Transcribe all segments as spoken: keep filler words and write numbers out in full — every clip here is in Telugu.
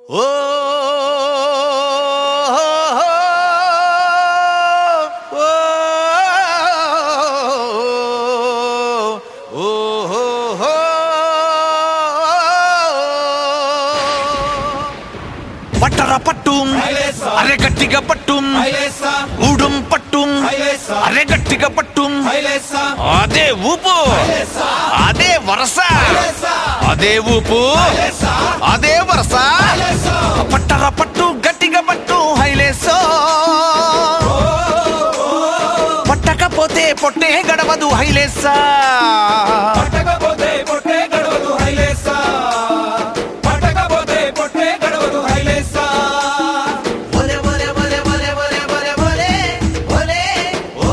ఓ పట్టరా పట్టు అరే గట్టిగా పట్టు ఊడుం పట్టు అరే గట్టిగా పట్టు అదే ఊపు అదే వరస అదే ఊపు అదే వరస పట్టరా పట్టు గట్టిగా పట్టు హైలేసో పట్టకపోతే పొట్టే గడవదు హైలేసా పట్టకపోతే పొట్టే గడవదు హైలేసా పట్టకపోతే పొట్టే గడవదు హైలేసా ఒలే ఒలే ఒలే ఒలే ఒలే ఒలే ఒలే ఒలే ఓ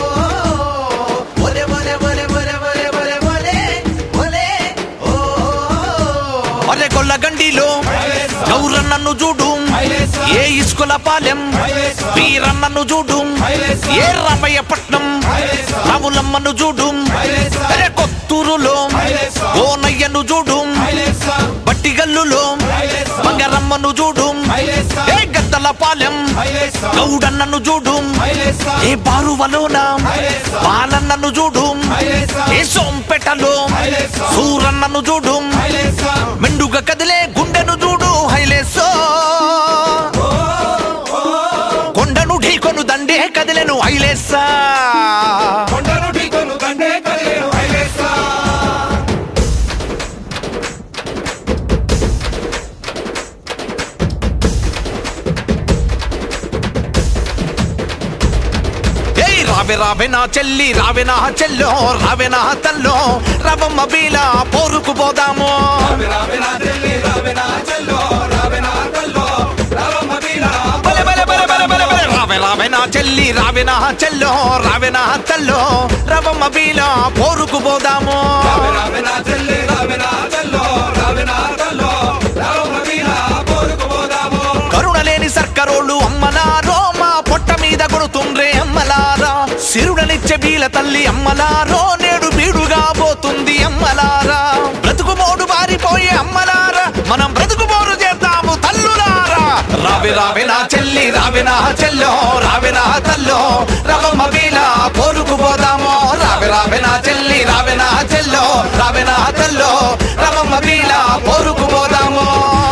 ఒలే ఒలే ఒలే ఒలే ఒలే ఒలే ఒలే ఒలే ఓ ఒలే కొల్లగండిలో గౌరన్నను చూడు ఏ ఇస్కుల పాలెం వీరన్నను చూడు ఏ రామయ్యపట్నం రాములమ్మను చూడు అరే కొత్తూరులో ఓనయ్యను చూడు బట్టిగల్లులో బంగారమ్మను చూడు ఏ గద్దల పాలెం గౌడన్నను చూడు ఏ బారువలోన బాలన్నను చూడు ఏ సోంపేటలో సూరన్నను చూడు మెండుగా కదిలే గుండెను చూడు హైలేసో కొండను ఢీకొను దండే కదిలేను హైలేసా కొండను ఢీకొను దండే కదిలేను హైలేసా ఏయ్ రావే రావే నా చెల్లి రావే నా చెల్లో రావే నా తల్లో రవమ్మ బీల పోరుకు పోదాము రావే రావే నా చెల్లి రావే నా చెల్లో రావే నా తల్లో రావమ్మ బీల బలే బలే బలే బలే బలే బలే రావే రావే నా చెల్లి రావే నా చెల్లో రావే నా తల్లో రవమ్మ బీల పోరుకు పోదాము రావే రావే నా చెల్లి రావే నా చెల్లో రావే నా తల్లో రావమ్మ బీల పోరుకు పోదాము కరుణలేని సర్కరోళ్ళు అమ్మలారో మా పొట్ట మీద కొడుతుండ్రే అమ్మలారా సిరుడనిచ్చే బీల తల్లి అమ్మలారో నేడు బీడుగా పోతుంది అమ్మలారా బ్రతుకు మోడు బారిపోయే అమ్మలారా మనం బ్రతుకు మోడు చేద్దాము తల్లులారా రావే రావే నా చెల్లి రావే నా చెల్లో రావే నా తల్లో రవమ్మ బీల పోరుకు పోదాము రావే రావే నా చెల్లి రావే నా చెల్లో రావే నా తల్లో రవమ్మ బీల పోరుకు పోదాము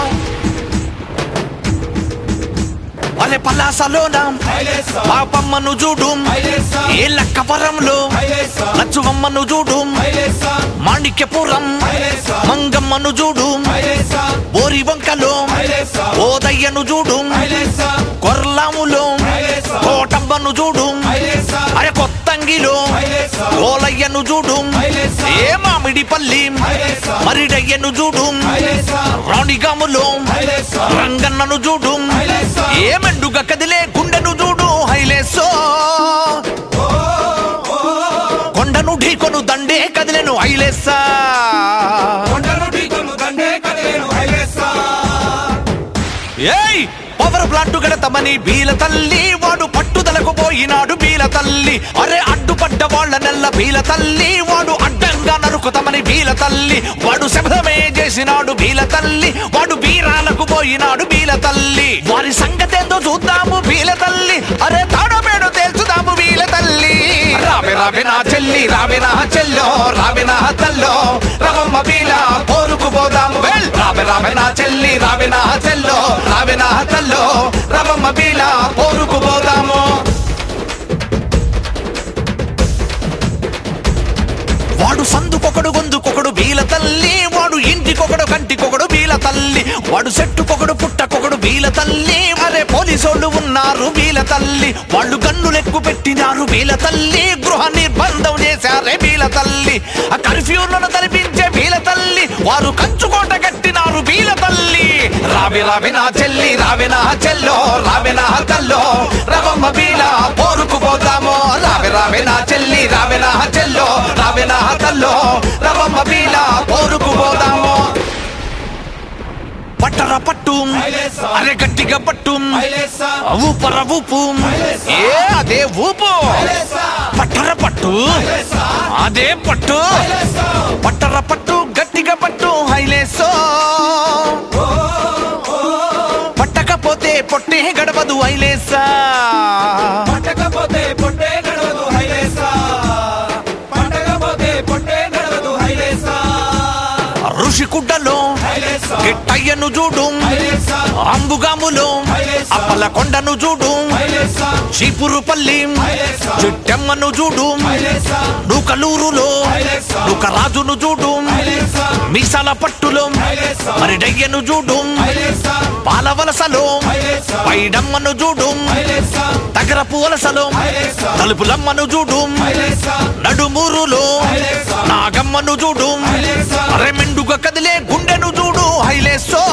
అలే పలాసలోన పాపమ్మను చూడు ఏ లక్కవరంలో లచ్చువమ్మను చూడు మాణిక్యపురం మంగమ్మను చూడు బోరి వంకలో ఓదయ్యను చూడు కొర్లాములో కోటమ్మను చూడు అరే కొత్తంగిలో ఓలయ్యను చూడు ఏ మామిడిపల్లి మరిడయ్యను చూడు రాణిగాములో రంగన్నను చూడు ఏ మెండుగా కదిలే గుండెను చూడు హైలేసో కొండను ఢీకొను దండే కదిలేను హైలేసా కొండను ఢీకొను దండే కదిలేను హైలేసా ఏయ్ పవర్ ప్లాంట్ గడతమని బీల తల్లి వాడు పట్టుదలకు పోయినాడు బీల తల్లి అరే అడ్డుపడ్డ వాళ్ళ నెల్ల బీల తల్లి వాడు అడ్డంగా నరుకుతామని బీల తల్లి వాడు శబ్దమే చేసినాడు బీల తల్లి వాడు బీరాలకు పోయినాడు బీల తల్లి వారి సంగతేందో చూద్దాము బీల తల్లి అరే తాడమేడు తేల్చుదాము బీల తల్లి రావే రావే నా చెల్లి రావే నా చెల్లో రావే నా తల్లో రవమ్మ బీల పోరుకు పోదాము వెల్ రావే రావే నా చెల్లి రావే నా చెల్లో రావే నా తల్లో రవమ్మ బీల పోరుకు పోదాము వాడు సందుకొకడు గొందుకొకడు బీల తల్లి వాడు ఇంటికొకడు కంటికొకడు బీల తల్లి వాడు చెట్టుకొకడు పుట్టకొకడు బీల తల్లి అరే పోలీసోళ్ళు ఉన్నారు బీల తల్లి వాళ్ళు గన్నులెక్కు పెట్టినారు బీల తల్లి గృహ నిర్బంధం చేశారే బీల తల్లి ఆ కర్ఫ్యూలను తరిపించే బీల తల్లి వారు కంచుకోట కట్టినారు బీల తల్లి రావే రావే నా చెల్లి రావే నా చెల్లో రావే నా తల్లో రవమ్మ బీల పోరుకు పోదాము రావే రావే నా చెల్లి రావే నా చెల్లో రావే నా తల్లో రవమ్మ బీల పోరుకు పోదాము పట్టరా పట్టు అరే గట్టిగా పట్టు ఊపర ఊపు ఏ అదే ఊపు పట్టర పట్టు అదే పట్టు పట్టర పట్టు గట్టిగా పట్టు హైలేసో పొట్టే గడవదు ఐలేసా పట్టకపోతే పొట్టే గడవదు హైలేసా పట్టకపోతే పొట్టే గడవదు హైలేసా ఋషికుడ్డలో హైలేసా గిట్టయ్యను చూడు హైలేసా అంబుగాములో హైలేసా అప్పల కొండను చూడు హైలేసా చీపురుపల్లి హైలేసా చిట్టెమ్మను చూడు హైలేసా నూకలూరులో హైలేసా నూకరాజును చూడు హైలేసా మీసాల పట్టులో హైలేసా మరి డయ్యను చూడు హైలేసా పాలవలసలో హైలేసా పైడమ్మను చూడు హైలేసా తగరపు వలసలో హైలేసా తలుపులమ్మను చూడు హైలేసా నడుమూరులో హైలేసా నాగమ్మను చూడు హైలేసా అరెమెండుగా కదిలే గుండెను చూడు హైలేసో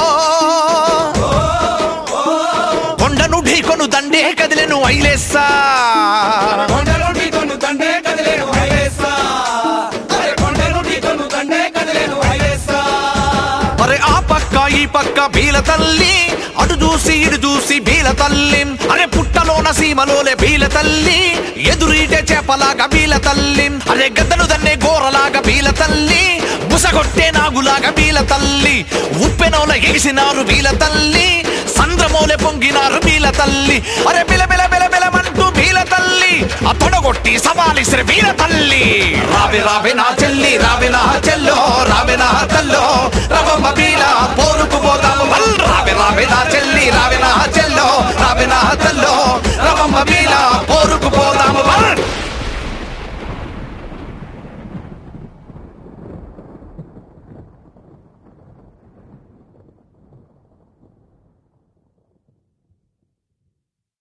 కొండను ఢీకొను దండే కదిలేను ఐలేసా కొండలు ఢీకొను దండే కదిలేను హైలేసా అరే కొండలు ఢీకొను దండే కదిలేను హైలేసా మరి ఆ పక్క ఈ పక్క బీల తల్లి అటు చూసి ఇటు చూసి బీల తల్లి అరే పుట్టలోన సీమలోలే బీల తల్లి ఎదురీటే చేపలాగా బీల తల్లి అరే గద్దలు దన్నే గోరలాగా బీల తల్లి బుసగొట్టే నాగులాగా బీల తల్లి ఉప్పెనోల ఎగిసినారు బీల తల్లి సంద్రమోలే పొంగినారు బీల తల్లి అరే బిల బిల బిల బిలమంటూ బీల తల్లి ఆ తొడగొట్టి సవాలిసిరి బీల తల్లి రావే రావే నా చెల్లి రావే నా చెల్లో రావే నా